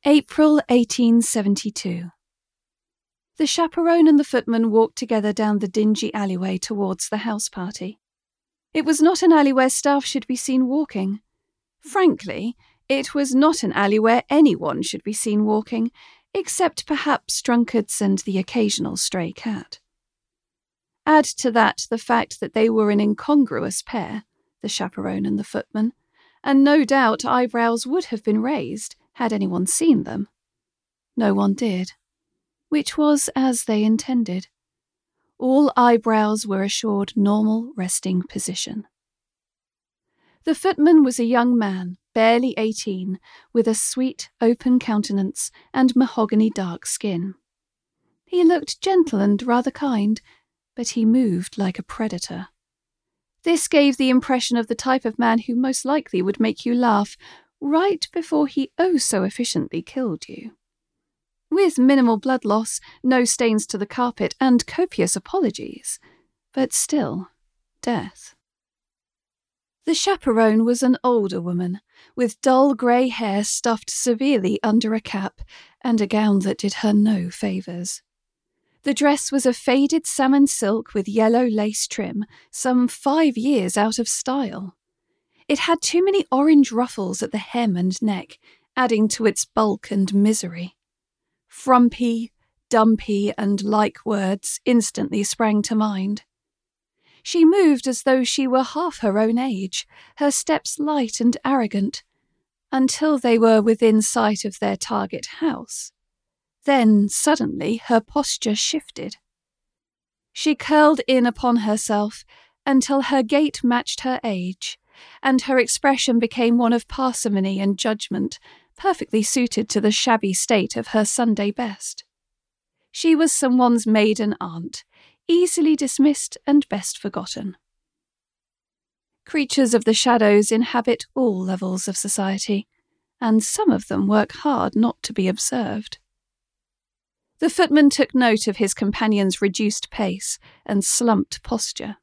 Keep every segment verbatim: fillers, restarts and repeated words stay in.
April eighteen seventy-two. The chaperone and the footman walked together down the dingy alleyway towards the house party. It was not an alley where staff should be seen walking. Frankly, it was not an alley where anyone should be seen walking, except perhaps drunkards and the occasional stray cat. Add to that the fact that they were an incongruous pair, the chaperone and the footman, and no doubt eyebrows would have been raised had anyone seen them. No one did, which was as they intended. All eyebrows were assured normal resting position. The footman was a young man, barely eighteen, with a sweet, open countenance and mahogany dark skin. He looked gentle and rather kind, but he moved like a predator. This gave the impression of the type of man who most likely would make you laugh right before he oh so efficiently killed you. With minimal blood loss, no stains to the carpet, and copious apologies, but still, death. The chaperone was an older woman, with dull grey hair stuffed severely under a cap, and a gown that did her no favours. The dress was a faded salmon silk with yellow lace trim, some five years out of style. It had too many orange ruffles at the hem and neck, adding to its bulk and misery. Frumpy, dumpy, and like words instantly sprang to mind. She moved as though she were half her own age, her steps light and arrogant, until they were within sight of their target house. Then, suddenly, her posture shifted. She curled in upon herself until her gait matched her age, and her expression became one of parsimony and judgment, perfectly suited to the shabby state of her Sunday best. She was someone's maiden aunt, easily dismissed and best forgotten. Creatures of the shadows inhabit all levels of society, and some of them work hard not to be observed. The footman took note of his companion's reduced pace and slumped posture.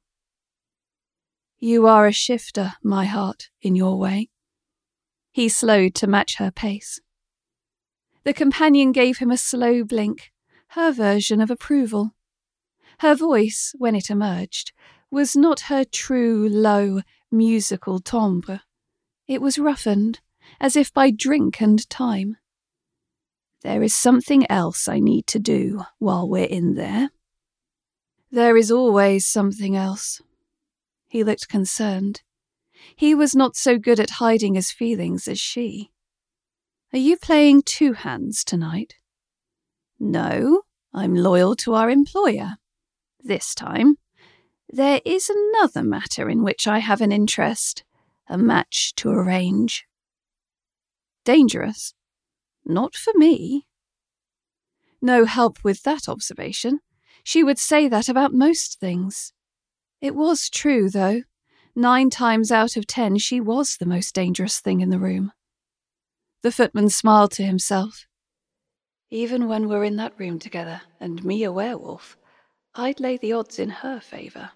"You are a shifter, my heart, in your way." He slowed to match her pace. The companion gave him a slow blink, her version of approval. Her voice, when it emerged, was not her true, low, musical timbre. It was roughened, as if by drink and time. "There is something else I need to do while we're in there." "There is always something else." He looked concerned. He was not so good at hiding his feelings as she. "Are you playing two hands tonight?" "No, I'm loyal to our employer. This time, there is another matter in which I have an interest, a match to arrange." "Dangerous?" "Not for me." No help with that observation. She would say that about most things. It was true, though. Nine times out of ten she was the most dangerous thing in the room. The footman smiled to himself. "Even when we're in that room together, and me a werewolf, I'd lay the odds in her favour."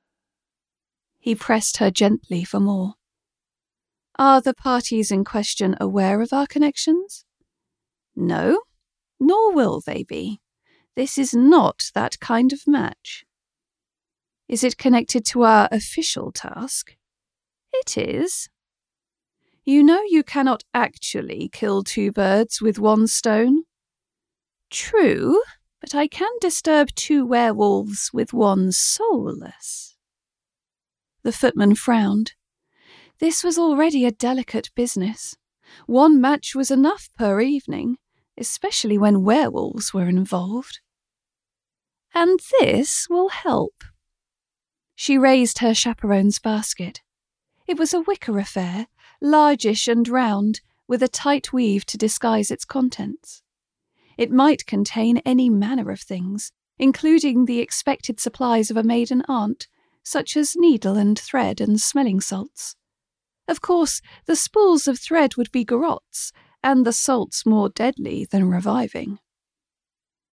He pressed her gently for more. "Are the parties in question aware of our connections?" "No, nor will they be. This is not that kind of match." "Is it connected to our official task?" "It is." "You know you cannot actually kill two birds with one stone?" "True, but I can disturb two werewolves with one soulless." The footman frowned. This was already a delicate business. One match was enough per evening, especially when werewolves were involved. "And this will help." She raised her chaperone's basket. It was a wicker affair, largish and round, with a tight weave to disguise its contents. It might contain any manner of things, including the expected supplies of a maiden aunt, such as needle and thread and smelling salts. Of course, the spools of thread would be garrotes, and the salts more deadly than reviving.